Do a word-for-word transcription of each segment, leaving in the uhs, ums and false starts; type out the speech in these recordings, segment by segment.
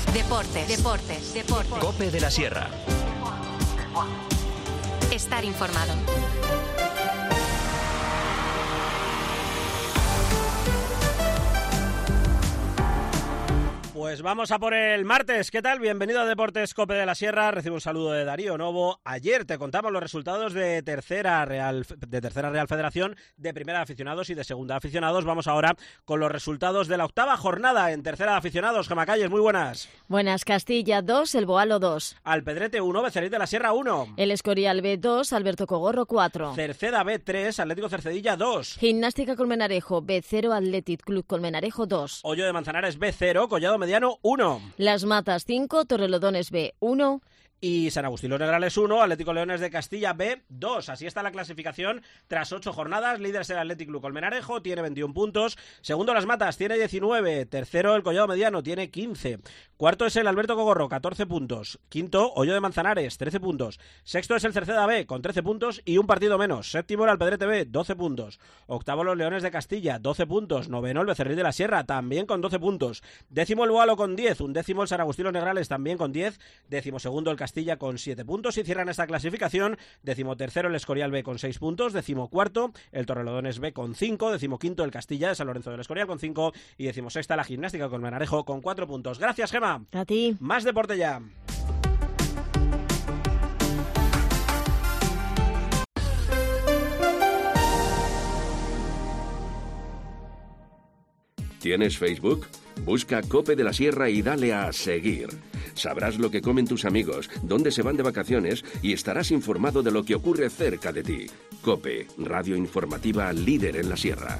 Deportes, deportes, deportes. COPE de la Sierra. Estar informado. Pues vamos a por el martes. ¿Qué tal? Bienvenido a Deportes COPE de la Sierra. Recibo un saludo de Darío Novo. Ayer te contamos los resultados de tercera Real, de tercera Real Federación, de primera de aficionados y de segunda de aficionados. Vamos ahora con los resultados de la octava jornada en tercera de aficionados. Gemma Calles, muy buenas. Buenas. Castilla dos, El Boalo dos. Alpedrete uno, Becerril de la Sierra uno. El Escorial B dos, Alberto Cogorro cuatro. Cerceda B tres, Atlético Cercedilla dos. Gimnástica Colmenarejo B cero, Athletic Club Colmenarejo dos. Hoyo de Manzanares B cero, Collado Mediano uno. Las Matas cinco, Torrelodones B uno. Y San Agustín Los Negrales uno, Atlético Leones de Castilla B dos. Así está la clasificación tras ocho jornadas. Líder es el Athletic Club Colmenarejo, tiene veintiún puntos. Segundo Las Matas, tiene diecinueve. Tercero el Collado Mediano, tiene quince. Cuarto es el Alberto Cogorro, catorce puntos. Quinto, Hoyo de Manzanares, trece puntos. Sexto es el Cerceda B, con trece puntos y un partido menos. Séptimo el Alpedrete B, doce puntos. Octavo los Leones de Castilla, doce puntos. Noveno el Becerril de la Sierra, también con doce puntos. Décimo el Boalo con diez. Un décimo el San Agustín Los Negrales, también con diez. Décimo segundo el Castilla Castilla con siete puntos y cierran esta clasificación. Decimotercero el Escorial B con seis puntos, decimocuarto el Torrelodones B con cinco, decimoquinto el Castilla de San Lorenzo del Escorial con cinco y decimosexta la Gimnástica Colmenarejo con cuatro puntos. Gracias, Gemma. A ti. Más deporte ya. ¿Tienes Facebook? Busca COPE de la Sierra y dale a seguir. Sabrás lo que comen tus amigos, dónde se van de vacaciones y estarás informado de lo que ocurre cerca de ti. COPE, radio informativa líder en la Sierra.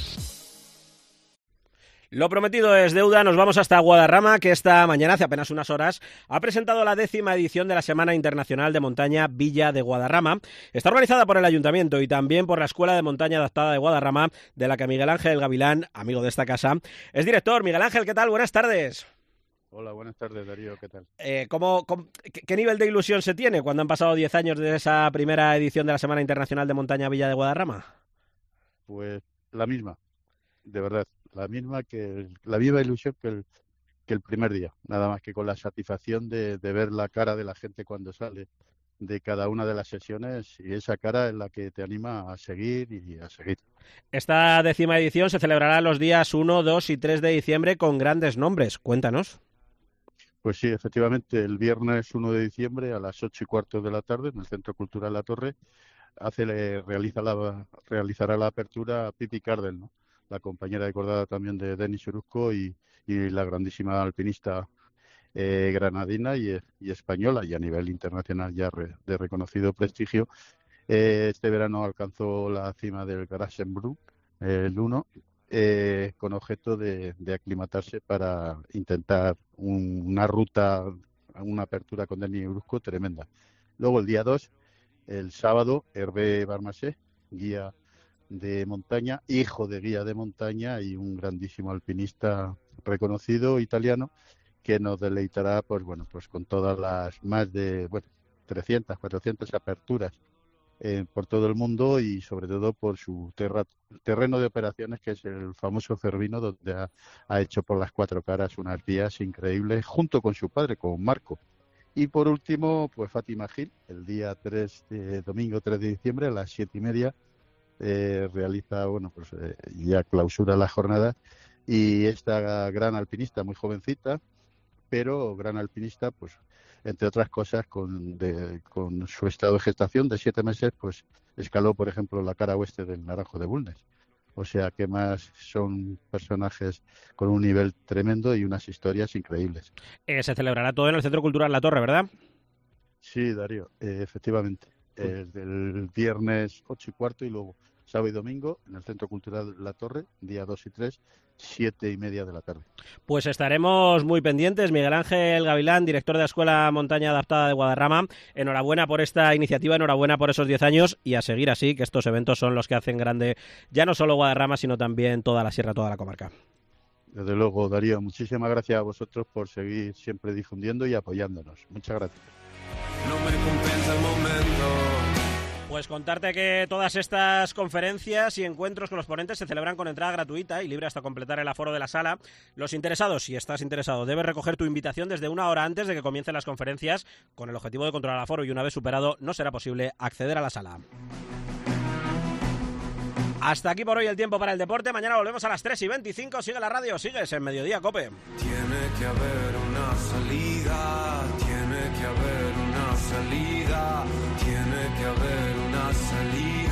Lo prometido es deuda, nos vamos hasta Guadarrama, que esta mañana, hace apenas unas horas, ha presentado la décima edición de la Semana Internacional de Montaña Villa de Guadarrama. Está organizada por el Ayuntamiento y también por la Escuela de Montaña Adaptada de Guadarrama, de la que Miguel Ángel Gavilán, amigo de esta casa, es director. Miguel Ángel, ¿qué tal? Buenas tardes. Hola, buenas tardes, Darío, ¿qué tal? Eh, ¿cómo, cómo, ¿Qué nivel de ilusión se tiene cuando han pasado diez años de esa primera edición de la Semana Internacional de Montaña Villa de Guadarrama? Pues la misma, de verdad. La misma que el, la viva ilusión que el, que el primer día, nada más que con la satisfacción de, de ver la cara de la gente cuando sale de cada una de las sesiones y esa cara es la que te anima a seguir y a seguir. Esta décima edición se celebrará los días uno, dos y tres de diciembre con grandes nombres. Cuéntanos. Pues sí, efectivamente, el viernes uno de diciembre a las ocho y cuarto de la tarde en el Centro Cultural La Torre hace, realiza la, realizará la apertura Pipi Cardel, ¿no? La compañera de cordada también de Denis Orozco y, y la grandísima alpinista eh, granadina y, y española y a nivel internacional ya re, de reconocido prestigio. Eh, este verano alcanzó la cima del Grassenbrück, eh, el uno, eh, con objeto de, de aclimatarse para intentar un, una ruta, una apertura con Denis Orozco tremenda. Luego el día dos, el sábado, Hervé Barmasé, guía de montaña, hijo de guía de montaña y un grandísimo alpinista reconocido italiano que nos deleitará pues bueno pues con todas las más de bueno trescientas, cuatrocientas aperturas eh, por todo el mundo y sobre todo por su terra, terreno de operaciones que es el famoso Cervino, donde ha, ha hecho por las cuatro caras unas vías increíbles junto con su padre, con Marco. Y por último pues Fátima Gil, el día tres de domingo tres de diciembre a las siete y media Eh, realiza, bueno, pues eh, ya clausura la jornada y esta gran alpinista, muy jovencita, pero gran alpinista, pues entre otras cosas, con, de, con su estado de gestación de siete meses, pues escaló, por ejemplo, la cara oeste del Naranjo de Bulnes. O sea, que más son personajes con un nivel tremendo y unas historias increíbles. Eh, se celebrará todo en el Centro Cultural La Torre, ¿verdad? Sí, Darío, eh, efectivamente. Eh, el viernes ocho y cuarto y luego sábado y domingo en el Centro Cultural La Torre, día dos y tres, siete y media de la tarde. Pues estaremos muy pendientes. Miguel Ángel Gavilán, director de la Escuela Montaña Adaptada de Guadarrama, enhorabuena por esta iniciativa, enhorabuena por esos diez años y a seguir así, que estos eventos son los que hacen grande ya no solo Guadarrama, sino también toda la sierra, toda la comarca. Desde luego, Darío, muchísimas gracias a vosotros por seguir siempre difundiendo y apoyándonos. Muchas gracias. No me compensa el momento, Pues contarte que todas estas conferencias y encuentros con los ponentes se celebran con entrada gratuita y libre hasta completar el aforo de la sala. Los interesados, si estás interesado, debes recoger tu invitación desde una hora antes de que comiencen las conferencias con el objetivo de controlar el aforo y una vez superado no será posible acceder a la sala. Hasta aquí por hoy el tiempo para el deporte. Mañana volvemos a las tres y veinticinco. Sigue la radio, sigues en Mediodía Cope. Tiene que haber una salida, tiene que haber una salida, tiene que haber una salida.